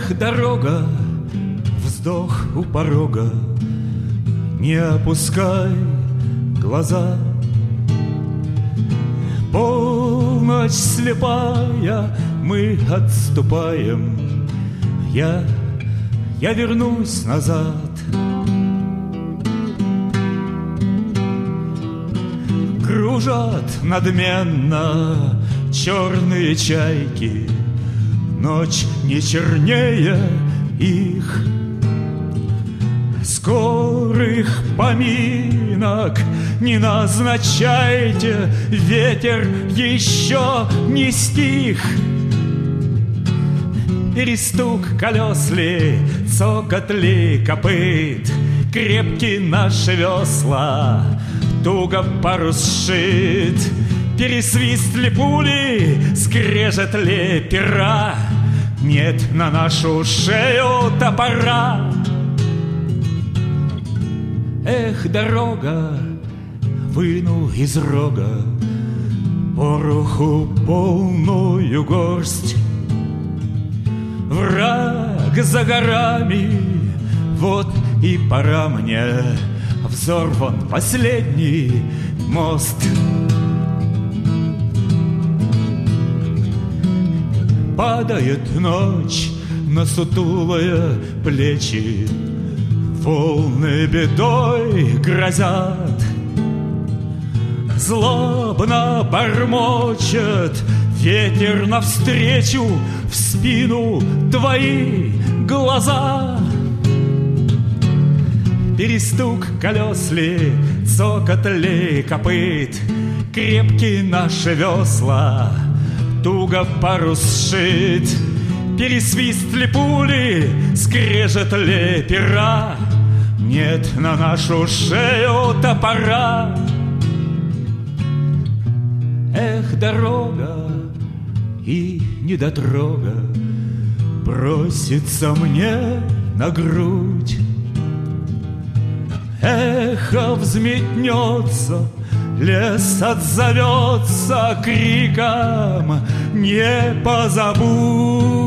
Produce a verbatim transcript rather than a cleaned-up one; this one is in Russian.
Эх, дорога, вздох у порога, не опускай глаза. Полночь слепая, мы отступаем, Я, я вернусь назад. Кружат надменно черные чайки, Ночь не чернее их. Скорых поминок не назначайте, Ветер еще не стих. Перестук колес ли, цокот ли копыт, Крепки наши весла, туго парус сшит. Пересвист ли пули, скрежет ли пера, Нет на нашу шею топора. Эх, дорога, выну из рога пороху полную горсть. Враг за горами, вот и пора мне, взорван последний мост. Падает ночь на сутулые плечи, волны бедой грозят. Злобно бормочет ветер навстречу, в спину твои глаза. Перестук колес ли, цокот ли копыт, Крепки наши весла, туго парус сшит. Пересвист ли пули, скрежет ли пера, Нет на нашу шею топора. Эх, дорога и недотрога Бросится мне на грудь. Эхо взметнется, лес отзовется криком: не позабудь.